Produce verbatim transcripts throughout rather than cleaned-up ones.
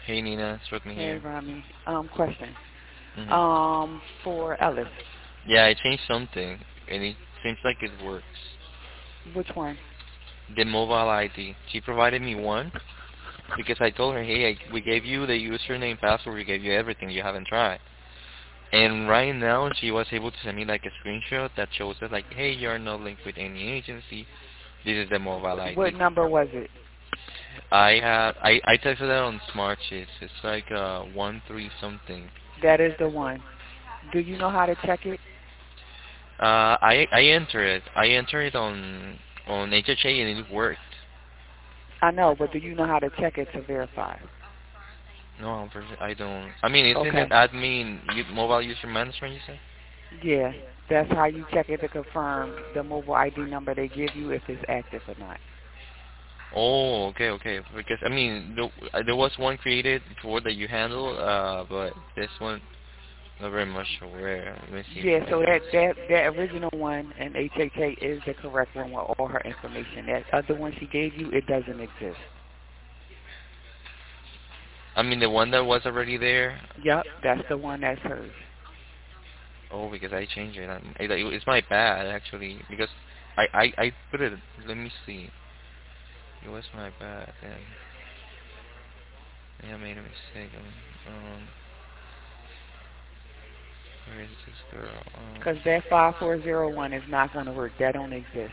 Hey Nina, it's Rodney Hey, here. Rami. Um, question. hmm Um, for Ellis, Yeah, I changed something, and it seems like it works. which one? The mobile I D. She provided me one because I told her, hey, I, we gave you the username, password, we gave you everything. You haven't tried. And right now, she was able to send me like a screenshot that shows us like, hey, you're not linked with any agency. This is the mobile I D. What number was it? I have I I tested that on Smart Sheets. It's like uh one three something. That is the one. Do you know how to check it? Uh, I I entered it. I entered it on on H H A and it worked. I know, but do you know how to check it to verify? No, unfortunately, I don't. I mean, isn't it Okay. admin u- mobile user management? You say? Yeah, that's how you check it to confirm the mobile I D number they give you if it's active or not. Oh, okay, okay. Because I mean, there, uh, there was one created before that you handle, uh, but this one not very much aware. Let me see if Yeah, I so can. that that that original one in H H A is the correct one with all her information. That other one she gave you, it doesn't exist. I mean, the one that was already there. Yep, that's the one that's hers. Oh, because I changed it. I'm- it- It's my bad actually because I I I put it. Let me see. It was my bad. Then I made a mistake. Um, um, where is this girl? Um, Because that five four zero one is not going to work. That don't exist.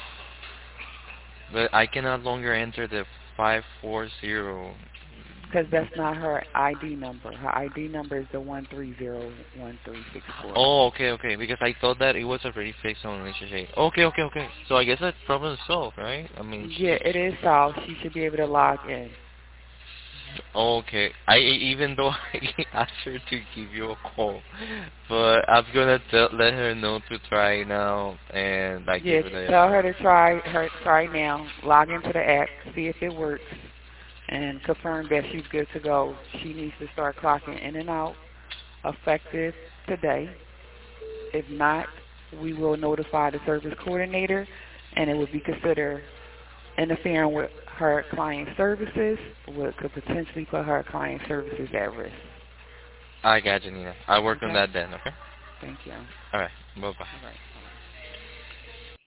but I can no longer enter the five four zero. Because that's not her I D number. Her I D number is the one three zero one three six four. Oh, okay, okay. Because I thought that it was already fixed on H H A. Okay, okay, okay. So I guess that problem is solved, right? I mean, she Yeah, just. it is solved. She should be able to log in. Okay. I even though I asked her to give you a call, but I'm gonna tell, let her know to try now, and I Yeah, gave her the. tell her to try her try now. Log into the app, see if it works, and confirm that she's good to go. She needs to start clocking in and out effective today. If not, we will notify the service coordinator, and it would be considered interfering with her client services, what could potentially put her client services at risk. I got you, Nina. I'll work on Okay? that then. Okay. Thank you. All right. Bye bye. All right.